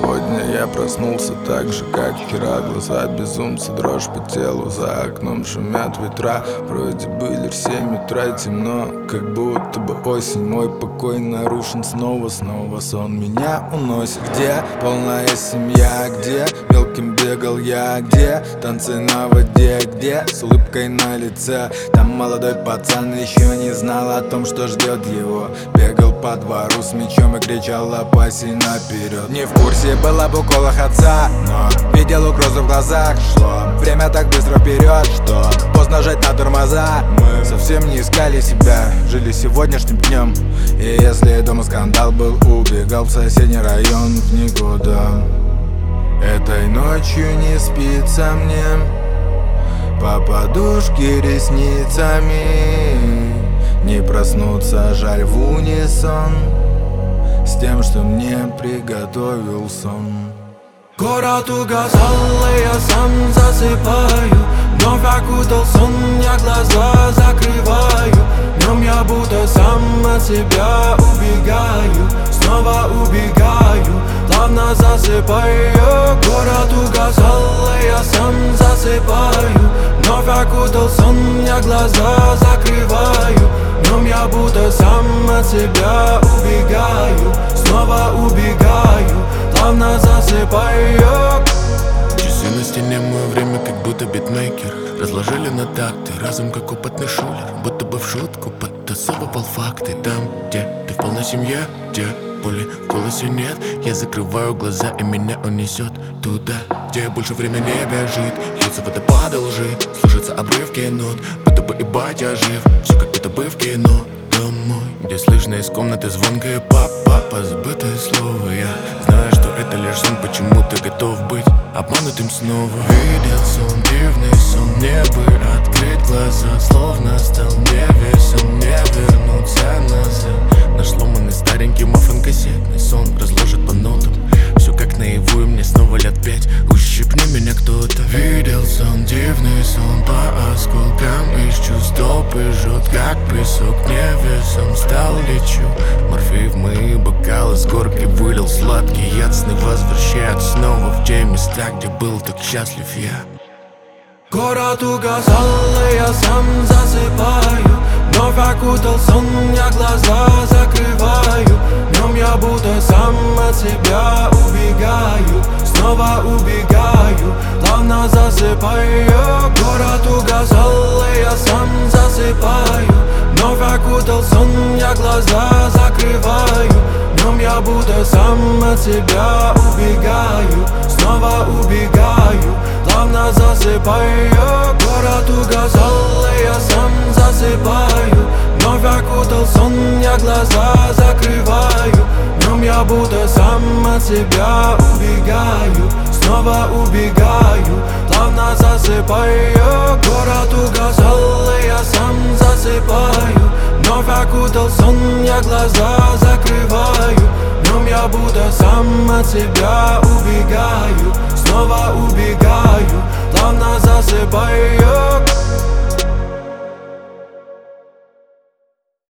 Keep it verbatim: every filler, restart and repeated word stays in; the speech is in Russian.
Сегодня я проснулся так же, как вчера. Глаза безумца, дрожь по телу. За окном шумят ветра. Вроде бы лишь семь утра, темно, как будто бы осень. Мой покой нарушен снова, снова сон меня уносит. Где полная семья, где мелким бегал я, где танцы на воде, где с улыбкой на лице. Там молодой пацан еще не знал о том, что ждет его. Бегал по двору с мечом и кричал: опасей наперед. Не в курсе был об уколах отца, но видел угрозу в глазах. Шло время так быстро вперед, что поздно жать на тормоза. Мы совсем не искали себя, жили сегодняшним днем. И если дома скандал был, убегал в соседний район в никуда. Этой ночью не спится мне, по подушке ресницами. Не проснуться, жаль, в унисон с тем, что мне приготовил сон. Город угасал, и я сам засыпаю. Вновь окутал сон, я глаза закрываю. Днем я будто сам от себя убегаю. Снова убегаю, плавно засыпаю. Город угасал, и я сам засыпаю. Вновь окутал сон, я глаза закрываю. Днем я будто сам от себя убегаю. Снова убегаю, плавно засыпаю. Часы на стене, мое время как будто битмейкер. Разложили на такты, разум как опытный шулер. Будто бы в шутку подтасовывал факты. Там, где ты в полной семье, где боли в голосе нет. Я закрываю глаза, и меня унесет туда, где больше время не бежит. Льется водопада лжи, слышатся обрывки нот. Будто бы и батя жив, все как будто бы в кино. Домой, где слышно из комнаты звонкое папа, позабытое слово. Я знаю, что это лишь сон, почему ты готов быть обманутым снова. Видел сон, дивный сон, мне бы открыть глаза. Словно стал невесом, не вернуться назад. Наш сломанный старенький мафон кассетный сон разложит по нотам. Все как наяву, и мне снова лет пять. Ущипни меня кто-то. Видел сон, дивный сон, по осколкам ищу. Стоп и жжет, как песок, невесом стал лечу. Морфей в мои бокалы с горкой вылил сладкий яд. Сны возвращают снова в те места, где был так счастлив я. Город угасал, и я сам засыпаю. Вновь окутал сон, я глаза закрываю. Днем я будто сам от себя убегаю. Снова убегаю, плавно засыпаю. Город угасал, и я сам засыпаю. Вновь окутал сон, я глаза закрываю. Днем я будто сам от себя убегаю. Снова убегаю, плавно засыпаю. Город угасал, и я сам засыпаю. Вновь окутал сон, я глаза закрываю. Днем я будто сам от себя убегаю. Снова убегаю, плавно засыпаю. Город угасал, и я сам засыпаю. Вновь окутал сон, я глаза закрываю. Днем я будто сам от себя убегаю. Снова убегаю, плавно засыпаю.